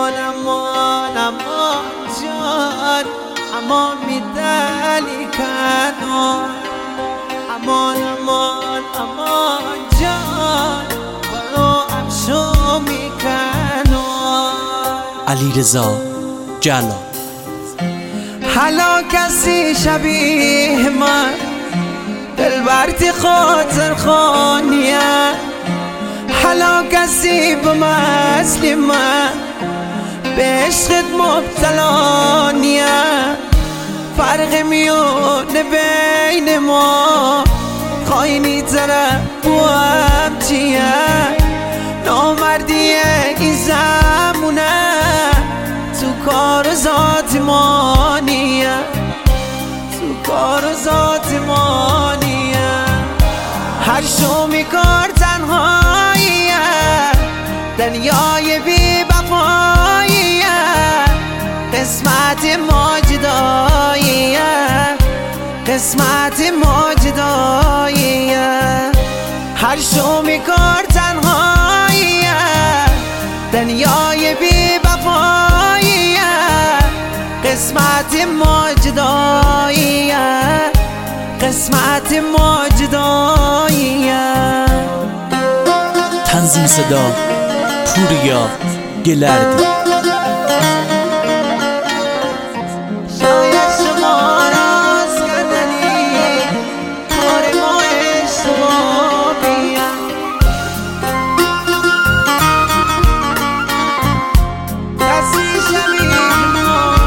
امان امان امان جان، امان میدلی کنار. امان امان امان جان، برو امشو میکنار. علیرضا جلال. حالا کسی شبیه من دلبرتی خاطر خانیه، حالا کسی به مثل من به عشقت مبتلا نیه. فرق میونه بین ما خاینی طرف بو هم چیه؟ نامردی این زمونه تو کار ذات ما نیه، تو کار ذات ما نیه. هر شو میکار تنهاییه، دنیای بی وفاییه، قسمت ما جداییه، قسمت ما جداییه. هر شو میکار تنهاییه، دنیای بی وفاییه، قسمت ما جداییه، قسمت ما جداییه. تنظیم صدا پوریا گلردی. شاید شما راز کردنی کار ما اشتباهیه. کسی شبیه ما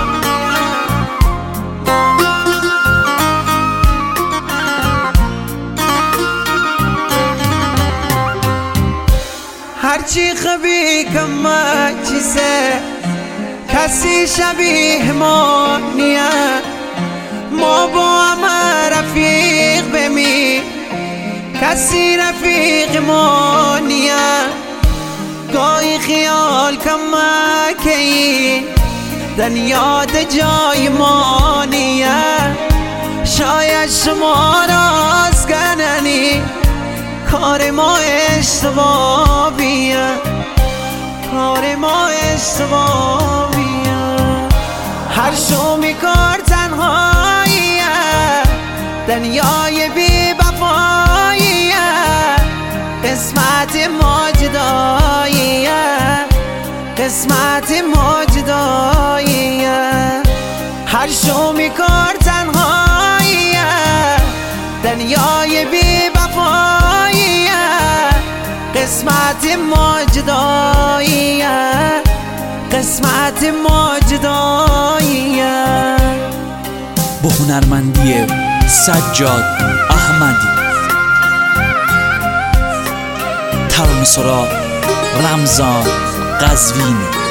هرچی خبی کمه چیزه، کسی شبیه ما نیه. ما با همه رفیق بمی، کسی رفیق ما نیه. گاهی خیال کمه کی دنیا ده جای ما نیه. شاید شما راز کننی کار ما اشتباهیه، کار ما اشتباهیه. هر شو میکار تنهاییه، دنیای بی وفاییه، قسمت ما جداییه، قسمت ما جداییه. هر شو میکار تنهاییه، دنیای بی وفاییه، قسمت ما جداییه، قسمت ما جداییه. با هنرمندی سجاد احمدی. ترانه‌سرا رمضان قزوینی.